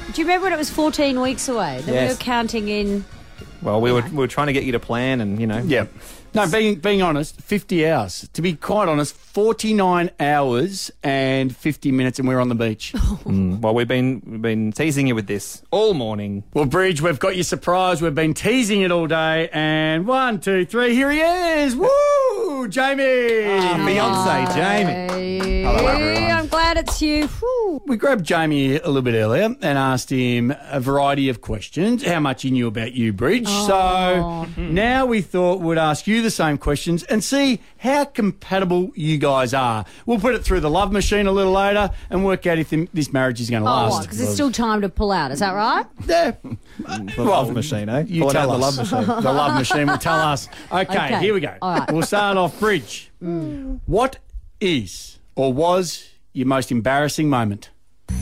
Do you remember when it was 14 weeks away? That we were counting in... Well, we were trying to get you to plan and, Yeah. No, being honest, 50 hours. To be quite honest, 49 hours and 50 minutes and we're on the beach. Well, we've been teasing you with this all morning. Well, Bridge, we've got you surprised. We've been teasing it all day. And 1, 2, 3, here he is. Woo! Jamie! Fiancé, Jamie. Hello, everyone. I'm glad it's you. Whew. We grabbed Jamie a little bit earlier and asked him a variety of questions, how much he knew about you, Bridge. So now we thought we'd ask you the same questions and see how compatible you guys are. We'll put it through the love machine a little later and work out if this marriage is going to last. Because there's still time to pull out. Is that right? Yeah. The love machine, eh? You Pull it tell out us. the love machine. The love machine will tell us. Okay, here we go. All right. We'll start off, Bridge. What is or was your most embarrassing moment?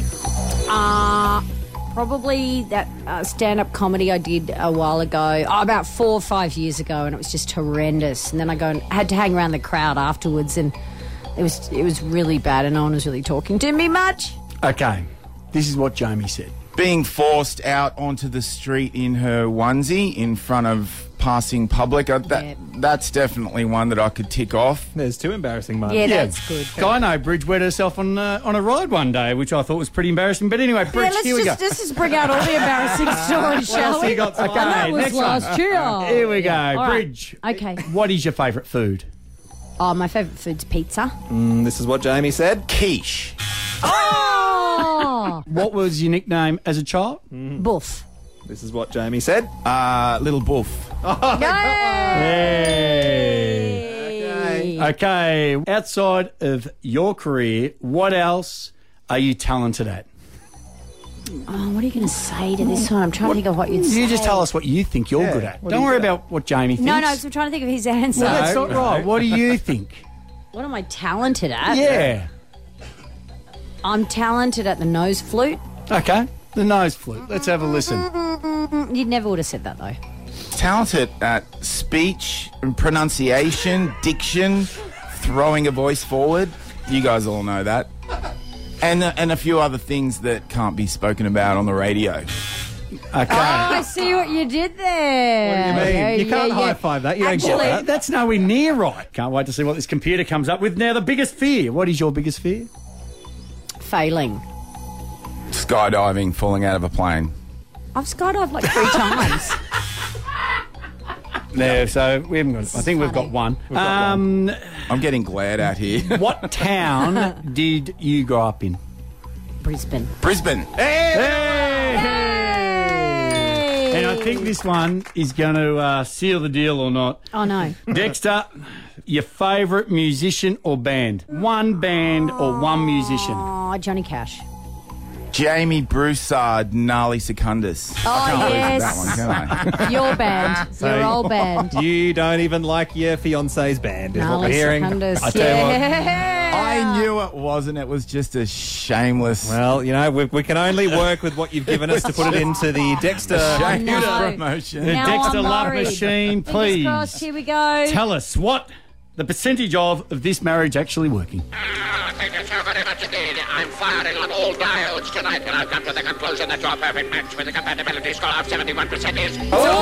Probably that stand-up comedy I did a while ago, about 4 or 5 years ago, and it was just horrendous. And then I had to hang around the crowd afterwards, and it was really bad, and no one was really talking to me much. Okay, this is what Jamie said. Being forced out onto the street in her onesie in front of passing public, that's definitely one that I could tick off. There's 2 embarrassing moments. Yeah, that's good. Gyno Bridge wet herself on a ride one day, which I thought was pretty embarrassing. But anyway, Bridge, here we go. Let's just bring out all the embarrassing stories, shall we? Okay, And that was next one. last year. Here we go. All right. Bridge. Okay. What is your favourite food? Oh, my favourite food's pizza. This is what Jamie said. Quiche. Oh! What was your nickname as a child? Boof. This is what Jamie said. Little Boof. Yay! Okay. Outside of your career, what else are you talented at? Oh, what are you going to say to this one? I'm trying to think of what you'd say. You just tell us what you think you're good at. Don't worry about what Jamie thinks. No, 'cause I'm trying to think of his answer. No, that's not right. What do you think? What am I talented at? Yeah. I'm talented at the nose flute. Okay. The nose flute. Let's have a listen. You never would have said that, though. Talented at speech and pronunciation, diction, throwing a voice forward. You guys all know that. And a few other things that can't be spoken about on the radio. Okay. I see what you did there. What do you mean? You can't high-five that. You don't get that. That's nowhere near right. Can't wait to see what this computer comes up with. Now, the biggest fear. What is your biggest fear? Failing. Skydiving, falling out of a plane. I've skydived like 3 times. No, so we haven't got. I think we've got one. I'm getting glared at here. What town did you grow up in? Brisbane. Brisbane. Hey! And I think this one is going to seal the deal or not. Oh, no. Dexter, your favourite musician or band? One band or one musician? Oh, Johnny Cash. Jamie Broussard, Gnarly Secundus. Oh, yes. That one, can I? Your band. Your old band. You don't even like your fiancé's band, is what we're hearing. Secundus. I tell you what. I knew it wasn't. It was just a shameless... Well, we can only work with what you've given us to put it into the Dexter shameless no. promotion. The Now Dexter I'm Love worried. Machine, Fingers please. crossed, here we go. Tell us what the percentage of this marriage actually working. Thank you so very much indeed. I'm firing on all diodes tonight, and I've come to the conclusion that your perfect match with a compatibility score of 71% is...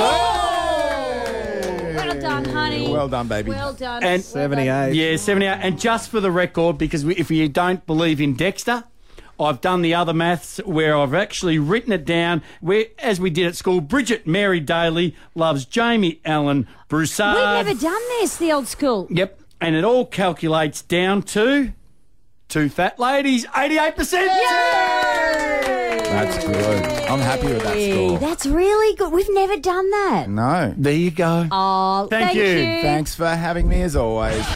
Well done, honey. Well done, baby. Well done. And 78. Yeah, 78. And just for the record, because if you don't believe in Dexter, I've done the other maths where I've actually written it down. Where, as we did at school, Bridget Mary Daly loves Jamie Allen Broussard. We've never done this, the old school. Yep. And it all calculates down to 2 fat ladies, 88%. Yay! That's good. I'm happy with that score. That's really good. We've never done that. No. There you go. Oh, Thank you. Thanks for having me as always.